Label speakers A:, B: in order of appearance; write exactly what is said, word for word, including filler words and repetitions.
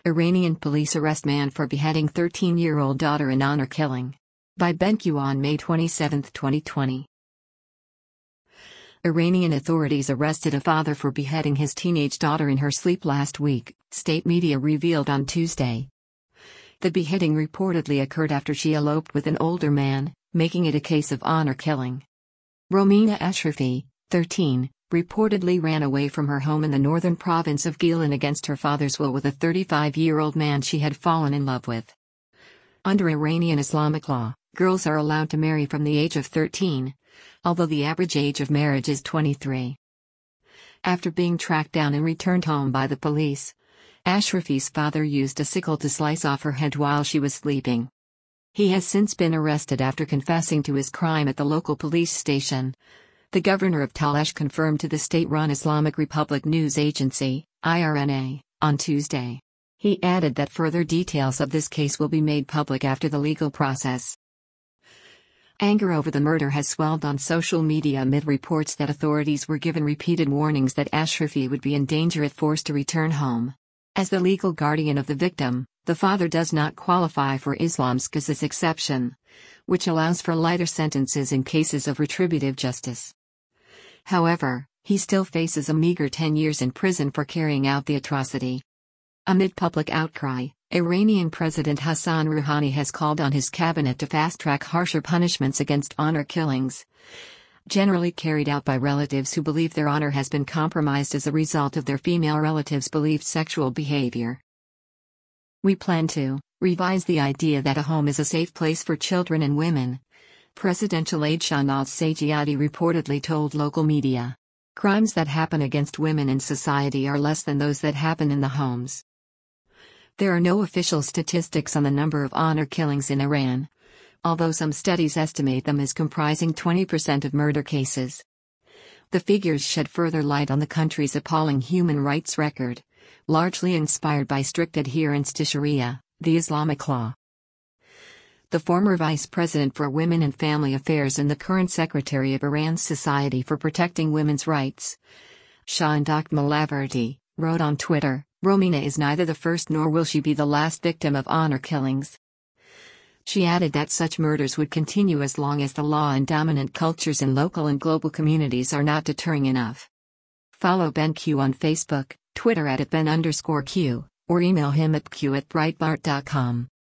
A: Iranian police arrest man for beheading thirteen-year-old daughter in honor killing. By BenQ on May twenty-seventh, twenty twenty. Iranian authorities arrested a father for beheading his teenage daughter in her sleep last week, state media revealed on Tuesday. The beheading reportedly occurred after she eloped with an older man, making it a case of honor killing. Romina Ashrafi, thirteen, reportedly ran away from her home in the northern province of Gilan against her father's will with a thirty-five-year-old man she had fallen in love with. Under Iranian Islamic law, girls are allowed to marry from the age of thirteen, although the average age of marriage is twenty-three. After being tracked down and returned home by the police, Ashrafi's father used a sickle to slice off her head while she was sleeping. He has since been arrested after confessing to his crime at the local police station. The governor of Talesh confirmed to the state-run Islamic Republic news agency, I R N A, on Tuesday. He added that further details of this case will be made public after the legal process. Anger over the murder has swelled on social media amid reports that authorities were given repeated warnings that Ashrafi would be in danger if forced to return home. As the legal guardian of the victim, the father does not qualify for Islam's qisas exception, which allows for lighter sentences in cases of retributive justice. However, he still faces a meager ten years in prison for carrying out the atrocity. Amid public outcry, Iranian President Hassan Rouhani has called on his cabinet to fast-track harsher punishments against honor killings, generally carried out by relatives who believe their honor has been compromised as a result of their female relatives' believed sexual behavior. We plan to revise the idea that a home is a safe place for children and women, presidential aide Shahnaz Sajiadi reportedly told local media. Crimes that happen against women in society are less than those that happen in the homes. There are no official statistics on the number of honor killings in Iran, although some studies estimate them as comprising twenty percent of murder cases. The figures shed further light on the country's appalling human rights record, largely inspired by strict adherence to Sharia, the Islamic law. The former Vice President for Women and Family Affairs and the current Secretary of Iran's Society for Protecting Women's Rights, Shahindak Malaverdi, wrote on Twitter, "Romina is neither the first nor will she be the last victim of honor killings." She added that such murders would continue as long as the law and dominant cultures in local and global communities are not deterring enough. Follow BenQ on Facebook, Twitter at Ben underscore Q, or email him at q at breitbart dot com.